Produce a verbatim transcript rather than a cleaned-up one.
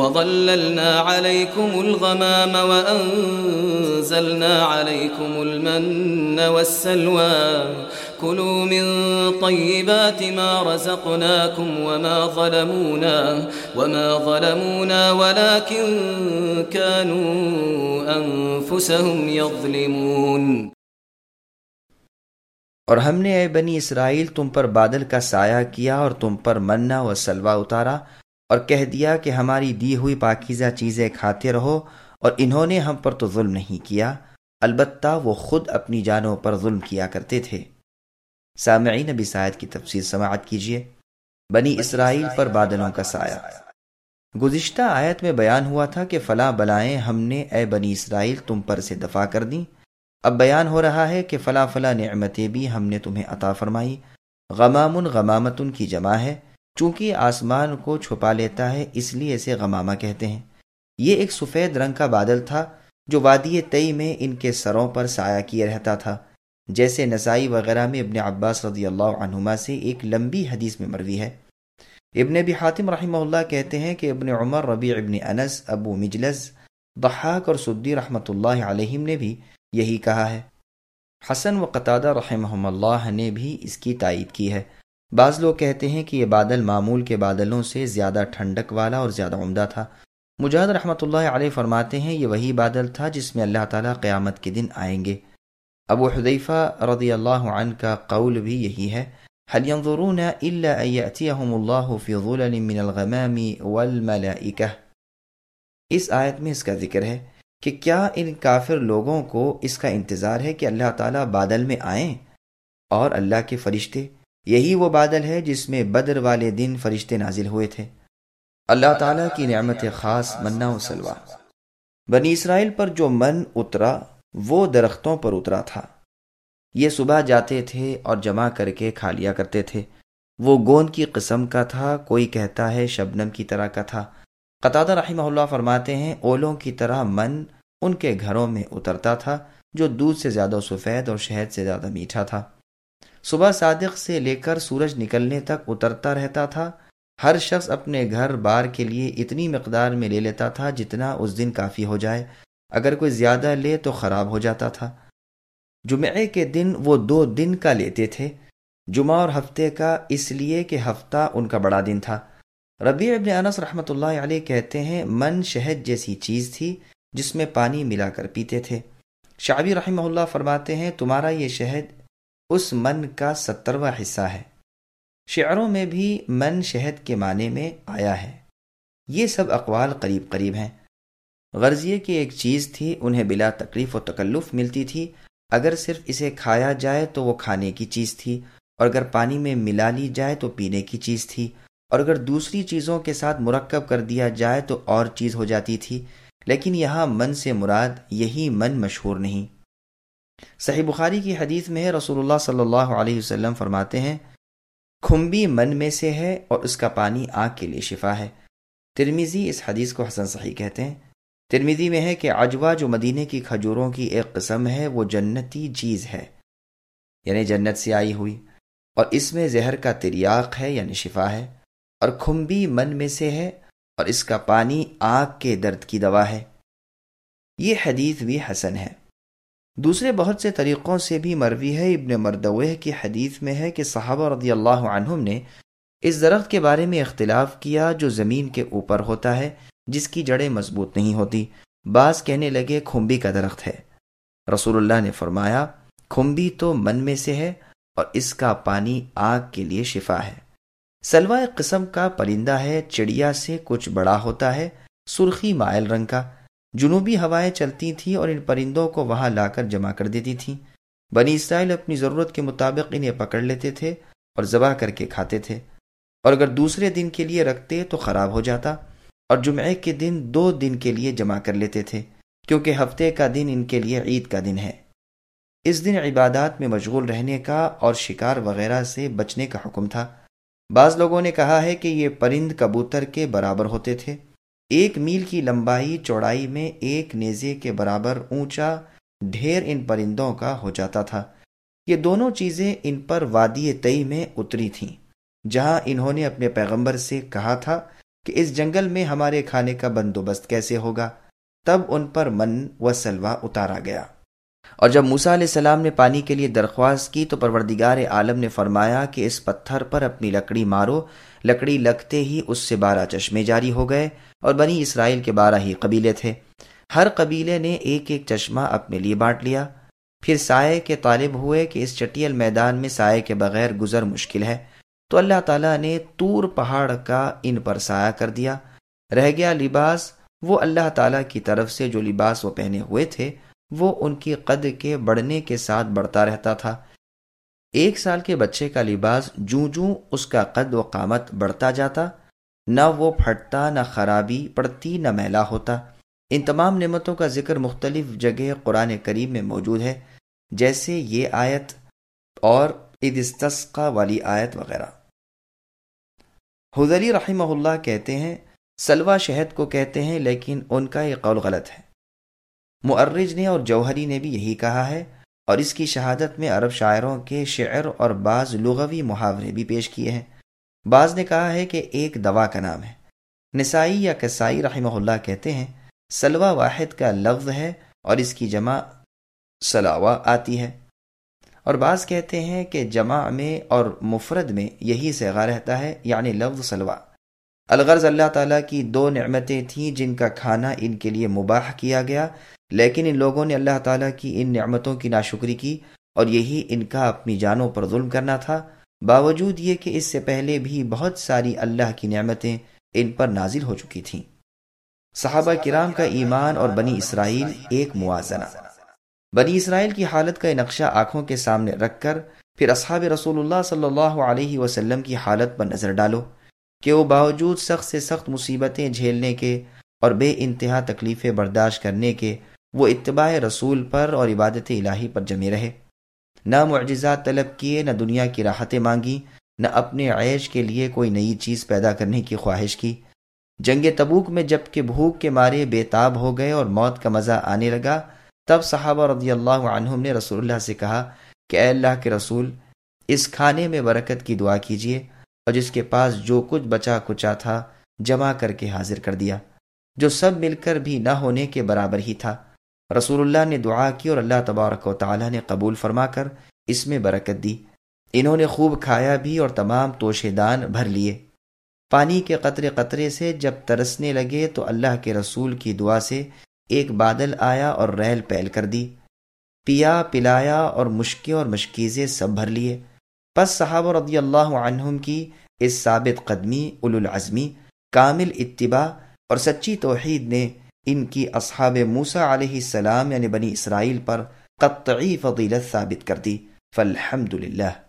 وظللنا عليكم الغمام وأنزلنا عليكم المن والسلوى كلوا من طيبات ما رزقناكم وما ظلمونا وما ظلمونا ولكن كانوا أنفسهم يظلمون۔ اور ہم نے اے بنی اسرائیل تم پر بادل کا سایہ کیا اور تم پر منا و سلوہ اتارا اور کہہ دیا کہ ہماری دی ہوئی پاکیزہ چیزیں کھاتے رہو، اور انہوں نے ہم پر تو ظلم نہیں کیا، البتہ وہ خود اپنی جانوں پر ظلم کیا کرتے تھے۔ سامعین اب اس آیت کی تفسیر سماعت کیجیے۔ بنی اسرائیل پر بادلوں کا سایہ۔ گزشتہ آیت میں بیان ہوا تھا کہ فلاں بلائیں ہم نے اے بنی اسرائیل تم پر سے دفع کر دیں۔ اب بیان ہو رہا ہے کہ فلاں فلاں نعمتیں بھی ہم نے تمہیں عطا فرمائی۔ غمام غمامتن کی جمع ہے، چونکہ آسمان کو چھپا لیتا ہے اس لیے اسے غمامہ کہتے ہیں۔ یہ ایک سفید رنگ کا بادل تھا جو وادی طی میں ان کے سروں پر سایہ کیے رہتا تھا، جیسے نسائی وغیرہ میں ابن عباس رضی اللہ عنہما سے ایک لمبی حدیث میں مروی ہے۔ ابن ابی حاتم رحمہ اللہ کہتے ہیں کہ ابن عمر، ربیع ابن انس، ابو مجلس، ضحاک اور سدی رحمۃ اللہ علیہم نے بھی یہی کہا ہے۔ حسن و قتادہ رحمہم اللہ نے بھی اس کی تائید کی ہے۔ بعض لوگ کہتے ہیں کہ یہ بادل معمول کے بادلوں سے زیادہ ٹھنڈک والا اور زیادہ عمدہ تھا۔ مجاہد رحمۃ اللہ علیہ فرماتے ہیں یہ وہی بادل تھا جس میں اللہ تعالیٰ قیامت کے دن آئیں گے۔ ابو حذیفہ رضی اللہ عنہ کا قول بھی یہی ہے، هل ينظرون الا ان ياتيهم الله في ظلل من الغمام والملائکہ۔ اس آیت میں اس کا ذکر ہے کہ کیا ان کافر لوگوں کو اس کا انتظار ہے کہ اللہ تعالیٰ بادل میں آئیں اور اللہ کے فرشتے؟ یہی وہ بادل ہے جس میں بدر والے دن فرشتے نازل ہوئے تھے۔ اللہ تعالیٰ کی نعمت خاص منا و سلوہ۔ بنی اسرائیل پر جو من اترا وہ درختوں پر اترا تھا۔ یہ صبح جاتے تھے اور جمع کر کے کھا لیا کرتے تھے۔ وہ گوند کی قسم کا تھا، کوئی کہتا ہے شبنم کی طرح کا تھا۔ قتادہ رحمہ اللہ فرماتے ہیں اولوں کی طرح من ان کے گھروں میں اترتا تھا جو دودھ سے زیادہ سفید اور شہد سے زیادہ میٹھا تھا۔ صبح صادق سے لے کر سورج نکلنے تک اترتا رہتا تھا۔ ہر شخص اپنے گھر بار کے لیے اتنی مقدار میں لے لیتا تھا جتنا اس دن کافی ہو جائے، اگر کوئی زیادہ لے تو خراب ہو جاتا تھا۔ جمعے کے دن وہ دو دن کا لیتے تھے، جمعہ اور ہفتے کا، اس لیے کہ ہفتہ ان کا بڑا دن تھا۔ ربیع ابن انس رحمۃ اللہ علیہ کہتے ہیں من شہد جیسی چیز تھی جس میں پانی ملا کر پیتے تھے۔ شعبی رحمہ اللہ فرماتے ہیں تمہارا یہ شہد اس من کا سترواں حصہ ہے۔ شعروں میں بھی من شہد کے معنی میں آیا ہے۔ یہ سب اقوال قریب قریب ہیں۔ غرض یہ کہ ایک چیز تھی، انہیں بلا تکلیف و تکلف ملتی تھی۔ اگر صرف اسے کھایا جائے تو وہ کھانے کی چیز تھی، اور اگر پانی میں ملا لی جائے تو پینے کی چیز تھی، اور اگر دوسری چیزوں کے ساتھ مرکب کر دیا جائے تو اور چیز ہو جاتی تھی۔ لیکن یہاں من سے مراد یہی من مشہور نہیں۔ صحیح بخاری کی حدیث میں ہے رسول اللہ صلی اللہ علیہ وسلم فرماتے ہیں کھمبی من میں سے ہے اور اس کا پانی آنکھ کے لیے شفا ہے۔ ترمذی اس حدیث کو حسن صحیح کہتے ہیں۔ ترمذی میں ہے کہ عجوہ جو مدینے کی کھجوروں کی ایک قسم ہے وہ جنتی چیز ہے، یعنی جنت سے آئی ہوئی، اور اس میں زہر کا تریاق ہے یعنی شفا ہے، اور کھمبی من میں سے ہے اور اس کا پانی آنکھ کے درد کی دوا ہے۔ یہ حدیث بھی حسن ہے۔ دوسرے بہت سے طریقوں سے بھی مروی ہے۔ ابن مردویہ کی حدیث میں ہے کہ صحابہ رضی اللہ عنہم نے اس درخت کے بارے میں اختلاف کیا جو زمین کے اوپر ہوتا ہے، جس کی جڑیں مضبوط نہیں ہوتی۔ بعض کہنے لگے کھمبی کا درخت ہے۔ رسول اللہ نے فرمایا کھمبی تو من میں سے ہے اور اس کا پانی آنکھ کے لیے شفا ہے۔ سلوہ ایک قسم کا پرندہ ہے، چڑیا سے کچھ بڑا ہوتا ہے، سرخی مائل رنگ کا۔ جنوبی ہوائیں چلتی تھیں اور ان پرندوں کو وہاں لا کر جمع کر دیتی تھیں۔ بنی اسرائیل اپنی ضرورت کے مطابق انہیں پکڑ لیتے تھے اور ذبح کر کے کھاتے تھے، اور اگر دوسرے دن کے لیے رکھتے تو خراب ہو جاتا، اور جمعے کے دن دو دن کے لیے جمع کر لیتے تھے کیونکہ ہفتے کا دن ان کے لیے عید کا دن ہے۔ اس دن عبادات میں مشغول رہنے کا اور شکار وغیرہ سے بچنے کا حکم تھا۔ بعض لوگوں نے کہا ہے کہ یہ پرند کبوتر کے برابر ہوتے تھے۔ ایک میل کی لمبائی چوڑائی میں ایک نیزے کے برابر اونچا ڈھیر ان پرندوں کا ہو جاتا تھا۔ یہ دونوں چیزیں ان پر وادی طی میں اتری تھیں، جہاں انہوں نے اپنے پیغمبر سے کہا تھا کہ اس جنگل میں ہمارے کھانے کا بندوبست کیسے ہوگا۔ تب ان پر من و سلوہ اتارا گیا۔ اور جب موسیٰ علیہ السلام نے پانی کے لیے درخواست کی تو پروردگار عالم نے فرمایا کہ اس پتھر پر اپنی لکڑی مارو۔ لکڑی لگتے ہی اس سے بارہ چشمے جاری ہو گئے، اور بنی اسرائیل کے بارہ ہی قبیلے تھے۔ ہر قبیلے نے ایک ایک چشمہ اپنے لیے بانٹ لیا۔ پھر سائے کے طالب ہوئے کہ اس چٹیل میدان میں سائے کے بغیر گزر مشکل ہے، تو اللہ تعالیٰ نے طور پہاڑ کا ان پر سایہ کر دیا۔ رہ گیا لباس، وہ اللہ تعالیٰ کی طرف سے جو لباس وہ پہنے ہوئے تھے وہ ان کی قد کے بڑھنے کے ساتھ بڑھتا رہتا تھا۔ ایک سال کے بچے کا لباس جوں جوں اس کا قد و قامت بڑھتا جاتا، نہ وہ پھٹتا، نہ خرابی پڑتی، نہ میلا ہوتا۔ ان تمام نعمتوں کا ذکر مختلف جگہ قرآن کریم میں موجود ہے، جیسے یہ آیت اور اذ استسقى والی آیت وغیرہ۔ حذیلی رحمہ اللہ کہتے ہیں سلوہ شہد کو کہتے ہیں، لیکن ان کا یہ قول غلط ہے۔ مؤرج نے اور جوہری نے بھی یہی کہا ہے، اور اس کی شہادت میں عرب شاعروں کے شعر اور بعض لغوی محاورے بھی پیش کیے ہیں۔ بعض نے کہا ہے کہ ایک دوا کا نام ہے۔ نسائی یا کسائی رحمہ اللہ کہتے ہیں سلوہ واحد کا لفظ ہے اور اس کی جمع سلاوہ آتی ہے، اور بعض کہتے ہیں کہ جمع میں اور مفرد میں یہی صیغہ رہتا ہے، یعنی لفظ سلوہ۔ الغرض اللہ تعالیٰ کی دو نعمتیں تھیں جن کا کھانا ان کے لیے مباح کیا گیا، لیکن ان لوگوں نے اللہ تعالیٰ کی ان نعمتوں کی ناشکری کی، اور یہی ان کا اپنی جانوں پر ظلم کرنا تھا، باوجود یہ کہ اس سے پہلے بھی بہت ساری اللہ کی نعمتیں ان پر نازل ہو چکی تھیں۔ صحابہ کرام کا ایمان اور بنی اسرائیل ایک موازنہ۔ بنی اسرائیل کی حالت کا نقشہ آنکھوں کے سامنے رکھ کر پھر اصحاب رسول اللہ صلی اللہ علیہ وسلم کی حالت پر نظر ڈالو کہ وہ باوجود سخت سے سخت مصیبتیں جھیلنے کے اور بے انتہا تکلیفیں برداشت کرنے کے وہ اتباع رسول پر اور عبادت الہی پر جمے رہے، نہ معجزات طلب کیے، نہ دنیا کی راحتیں مانگی، نہ اپنے عیش کے لیے کوئی نئی چیز پیدا کرنے کی خواہش کی۔ جنگ تبوک میں جب کہ بھوک کے مارے بے تاب ہو گئے اور موت کا مزہ آنے لگا، تب صحابہ رضی اللہ عنہم نے رسول اللہ سے کہا کہ اے اللہ کے رسول، اس کھانے میں برکت کی دعا کیجیے، اور جس کے پاس جو کچھ بچا کچا تھا جمع کر کے حاضر کر دیا، جو سب مل کر بھی نہ ہونے کے برابر ہی تھا۔ رسول اللہ نے دعا کی اور اللہ تبارک و تعالی نے قبول فرما کر اس میں برکت دی۔ انہوں نے خوب کھایا بھی اور تمام توشے دان بھر لیے۔ پانی کے قطرے قطرے سے جب ترسنے لگے تو اللہ کے رسول کی دعا سے ایک بادل آیا اور ریل پیل کر دی، پیا پلایا اور مشکیں اور مشکیزیں سب بھر لیے۔ پس صحابہ رضی اللہ عنہم کی اس ثابت قدمی، اولو العزمی، کامل اتباع اور سچی توحید نے ان کی اصحاب موسیٰ علیہ السلام یعنی بنی اسرائیل پر قطعی فضیلت ثابت کر دی۔ فالحمد للہ۔